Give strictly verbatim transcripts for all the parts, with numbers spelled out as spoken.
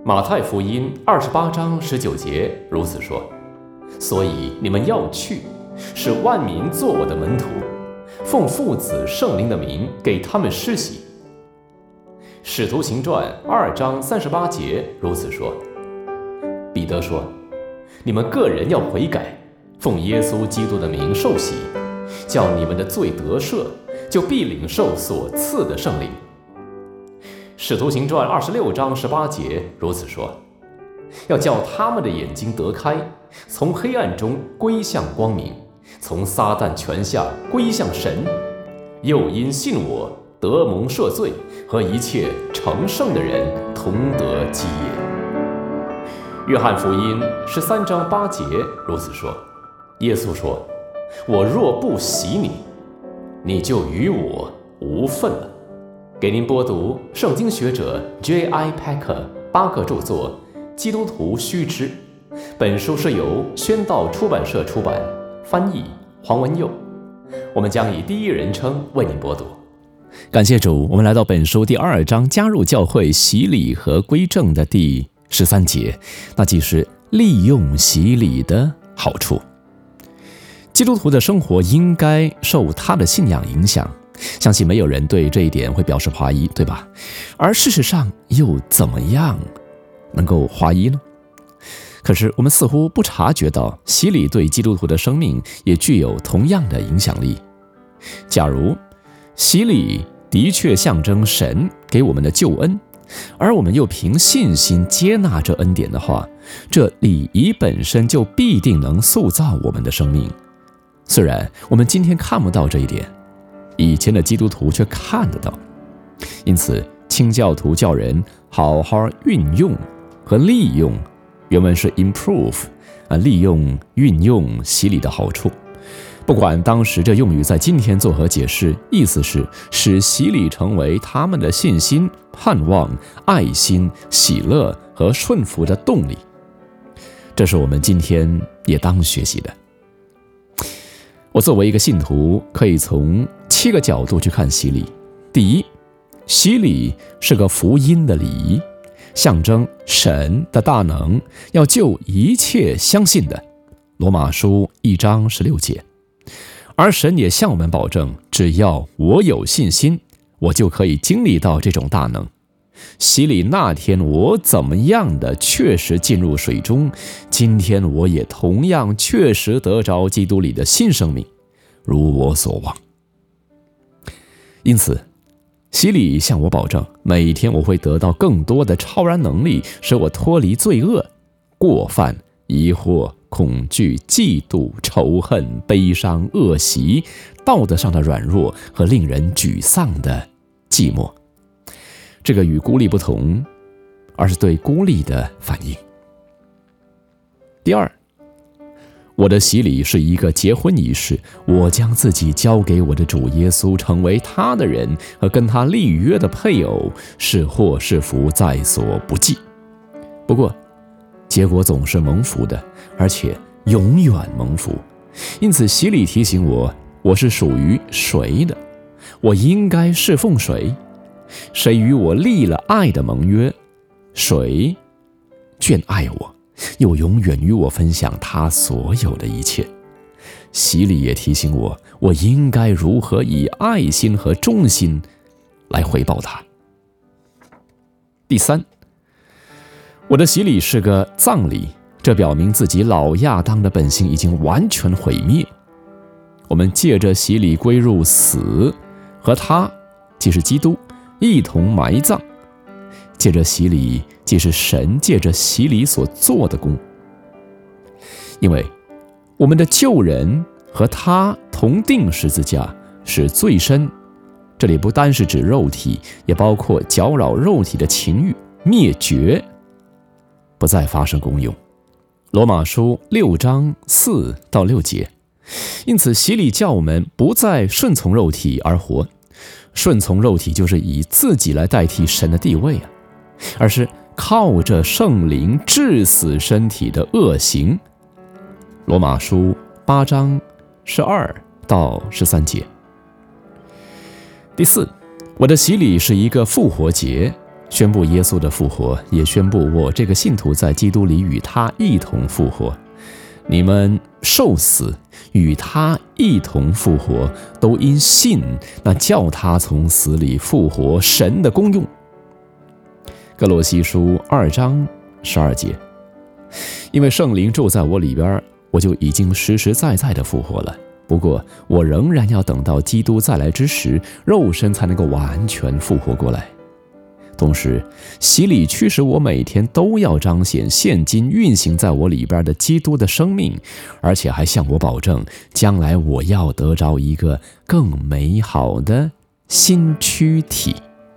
马太福音二十八章十九节如此说：所以你们要去，使万民做我的门徒，奉父子圣灵的名给他们施洗。使徒行传二章三十八节如此说。彼得说：你们个人要悔改，奉耶稣基督的名受洗，叫你们的罪得赦，就必领受所赐的圣灵。使徒行传二十六章十八节如此说：要叫他们的眼睛得开，从黑暗中归向光明，从撒旦权下归向神，又因信我得蒙赦罪，和一切成圣的人同得基业。约翰福音十三章八节如此说。耶稣说：我若不洗你，你就与我无分了。给您播读圣经学者 J I Packer 八个著作《基督徒须知》。本书是由宣道出版社出版，翻译黄文佑。我们将以第一人称为您播读。感谢主，我们来到本书第二章加入教会洗礼和归正的第十三节，那即是利用洗礼的好处。基督徒的生活应该受他的信仰影响，相信没有人对这一点会表示怀疑，对吧？而事实上又怎么样能够怀疑呢？可是我们似乎不察觉到洗礼对基督徒的生命也具有同样的影响力。假如洗礼的确象征神给我们的救恩，而我们又凭信心接纳这恩典的话，这礼仪本身就必定能塑造我们的生命。虽然我们今天看不到这一点，以前的基督徒却看得到。因此清教徒叫人好好运用和利用，原文是 improve， 啊，利用运用洗礼的好处。不管当时这用语在今天作何解释，意思是使洗礼成为他们的信心、盼望、爱心、喜乐和顺服的动力。这是我们今天也当学习的。我作为一个信徒，可以从七个角度去看洗礼。第一，洗礼是个福音的礼仪，象征神的大能要救一切相信的，罗马书一章十六节。而神也向我们保证，只要我有信心，我就可以经历到这种大能。洗礼那天我怎么样的确实进入水中，今天我也同样确实得着基督里的新生命，如我所望。因此洗礼向我保证，每天我会得到更多的超然能力，使我脱离罪恶、过犯、疑惑、恐惧、嫉妒、仇恨、悲伤、恶习、道德上的软弱和令人沮丧的寂寞。这个与孤立不同，而是对孤立的反应。第二，我的洗礼是一个结婚仪式，我将自己交给我的主耶稣，成为他的人和跟他立约的配偶，是祸是福在所不计。不过结果总是蒙福的，而且永远蒙福。因此洗礼提醒我，我是属于谁的，我应该侍奉谁，谁与我立了爱的盟约，谁眷爱我，又永远与我分享他所有的一切。洗礼也提醒我，我应该如何以爱心和忠心来回报他。第三，我的洗礼是个葬礼，这表明自己老亚当的本性已经完全毁灭。我们借着洗礼归入死，和他即是基督一同埋葬。借着洗礼，即是神借着洗礼所做的功。因为我们的旧人和他同定十字架，使罪身，这里不单是指肉体，也包括搅扰肉体的情欲，灭绝，不再发生功用。罗马书六章四到六节。因此洗礼叫我们不再顺从肉体而活，顺从肉体就是以自己来代替神的地位啊，而是靠着圣灵治死身体的恶行。罗马书八章十二到十三节。第四，我的洗礼是一个复活节， 宣布耶稣的复活，也宣布我这个信徒在基督里与他一同复活。你们受死，与他一同复活，都因信那叫他从死里复活神的功用。哥罗西书二章十二节，因为圣灵住在我里边，我就已经实实在在的复活了。不过我仍然要等到基督再来之时，肉身才能够完全复活过来。同时，洗礼驱使我每天都要彰显现今运行在我里边的基督的生命，而且还向我保证，将来我要得着一个更美好的新躯体。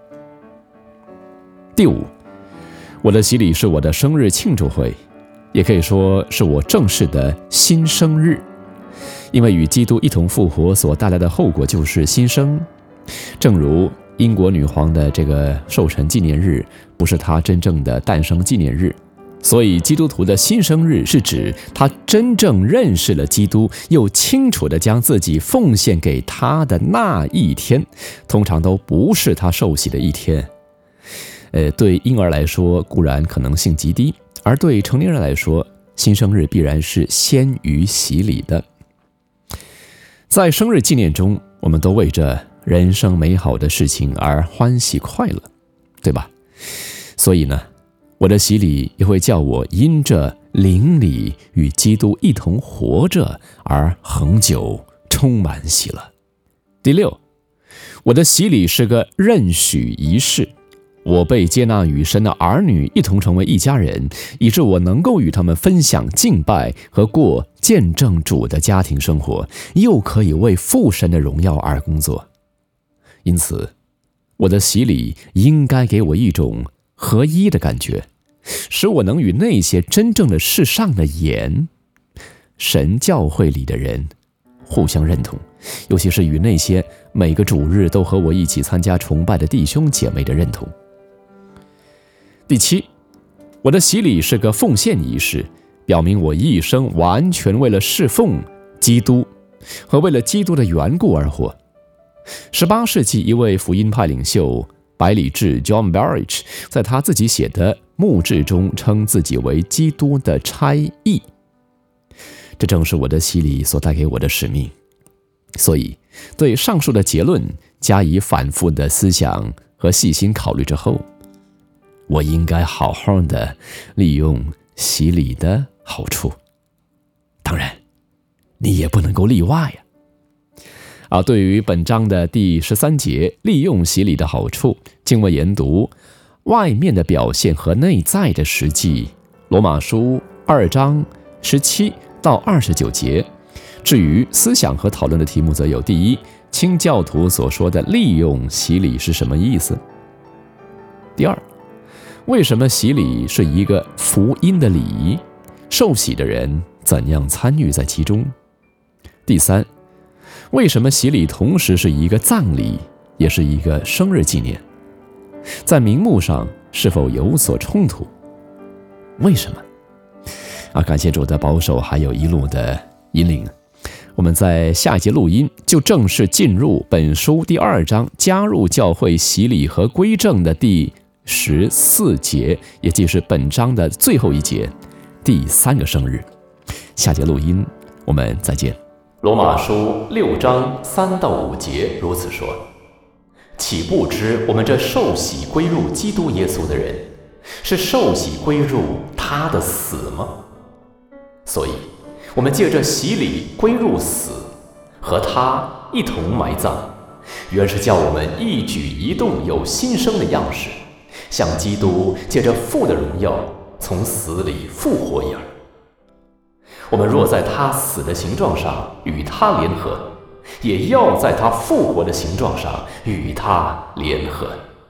第五，我的洗礼是我的生日庆祝会，也可以说是我正式的新生日。因为与基督一同复活所带来的后果就是新生，正如英国女皇的这个寿辰纪念日不是她真正的诞生纪念日，所以基督徒的新生日是指他真正认识了基督，又清楚地将自己奉献给他的那一天，通常都不是他受洗的一天。呃，对婴儿来说固然可能性极低，而对成年人来说，新生日必然是先于洗礼的。在生日纪念中，我们都为着人生美好的事情而欢喜快乐，对吧？所以呢，我的洗礼也会叫我因着灵里与基督一同活着而恒久充满喜乐。第六，我的洗礼是个认许仪式，我被接纳与神的儿女一同成为一家人，以致我能够与他们分享敬拜和过见证主的家庭生活，又可以为父神的荣耀而工作。因此，我的洗礼应该给我一种合一的感觉，使我能与那些真正的世上的眼神教会里的人互相认同，尤其是与那些每个主日都和我一起参加崇拜的弟兄姐妹的认同。第七，我的洗礼是个奉献仪式，表明我一生完全为了侍奉基督和为了基督的缘故而活。十八世纪一位福音派领袖百里志 John Barrich 在他自己写的墓志中称自己为基督的差役，这正是我的洗礼所带给我的使命。所以对上述的结论加以反复的思想和细心考虑之后，我应该好好的利用洗礼的好处。当然，你也不能够例外呀。啊，对于本章的第十三节，利用洗礼的好处，经文研读外面的表现和内在的实际，罗马书二章十七到二十九节。至于思想和讨论的题目，则有：第一，清教徒所说的利用洗礼是什么意思？第二，为什么洗礼是一个福音的礼仪？受洗的人怎样参与在其中？第三，为什么洗礼同时是一个葬礼，也是一个生日纪念？在名目上是否有所冲突？为什么？啊，感谢主的保守，还有一路的引领。我们在下一节录音就正式进入本书第二章，加入教会洗礼和归正的第十四节，也即是本章的最后一节，第三个生日。下节录音我们再见。 罗马书六章三到五节如此说：岂不知我们这受洗归入基督耶稣的人，是受洗归入他的死吗？所以我们借着洗礼归入死，和他一同埋葬，原是叫我们一举一动有新生的样式，像基督借着父的荣耀从死里复活一样。我们若在他死的形状上与他联合，也要在他复活的形状上与他联合。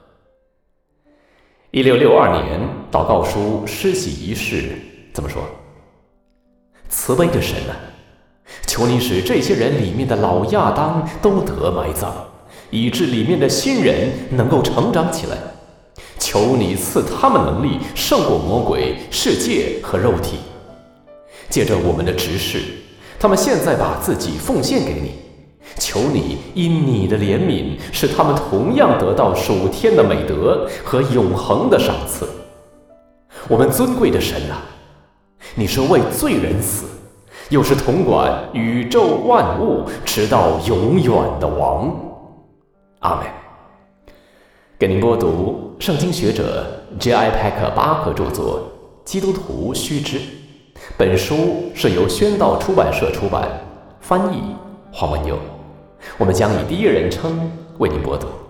一六六二年祷告书施洗仪式怎么说？慈悲的神啊，求你使这些人里面的老亚当都得埋葬，以致里面的新人能够成长起来。求你赐他们能力胜过魔鬼、世界和肉体。借着我们的执事，他们现在把自己奉献给你， 求你因你的怜悯，使他们同样得到属天的美德和永恒的赏赐。我们尊贵的神啊，你是为罪人死，又是统管宇宙万物直到永远的王。阿们。给您播读圣经学者 J I 派克巴克著作《基督徒须知》，本书是由宣道出版社出版，翻译黄文佑。我们将以第一人称为您播读。